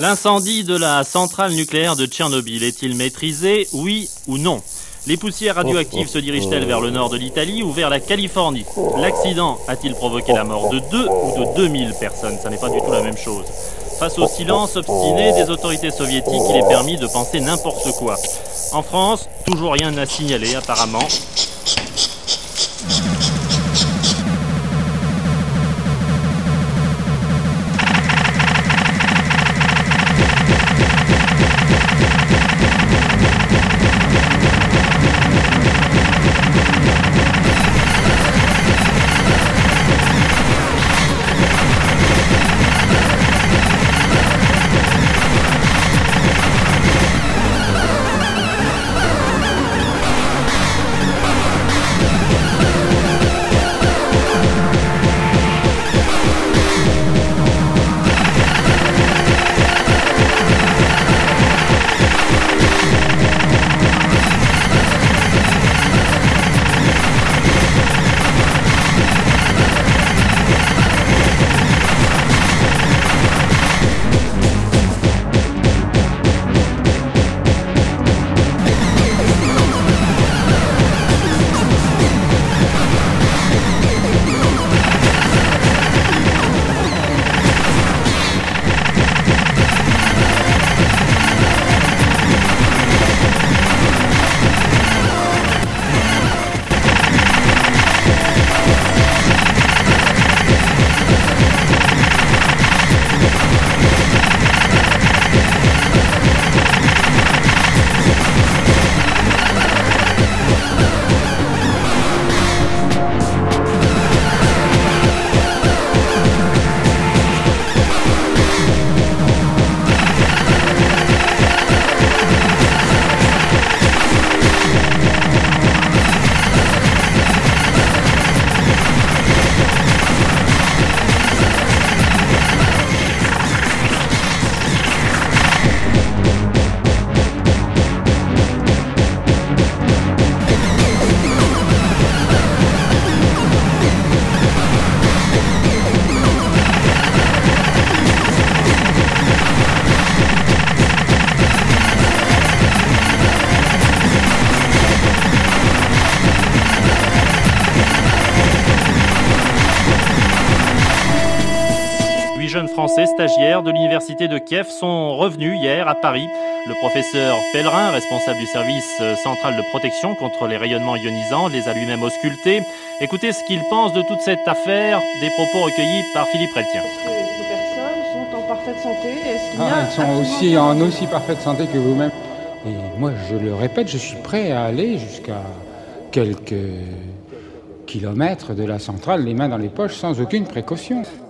L'incendie de la centrale nucléaire de Tchernobyl est-il maîtrisé, oui ou non? Les poussières radioactives se dirigent-elles vers le nord de l'Italie ou vers la Californie? L'accident a-t-il provoqué la mort de 2 ou de 2000 personnes? Ça n'est pas du tout la même chose. Face au silence obstiné des autorités soviétiques, il est permis de penser n'importe quoi. En France, toujours rien à signaler apparemment. Jeunes Français stagiaires de l'université de Kiev sont revenus hier à Paris. Le professeur Pellerin, responsable du service central de protection contre les rayonnements ionisants, les a lui-même auscultés. Écoutez ce qu'il pense de toute cette affaire, des propos recueillis par Philippe Reltien. Est-ce que ces personnes sont en parfaite santé? Est-ce qu'il y a elles sont aussi en aussi parfaite santé que vous-même. Et moi, je le répète, je suis prêt à aller jusqu'à quelques kilomètres de la centrale, les mains dans les poches, sans aucune précaution.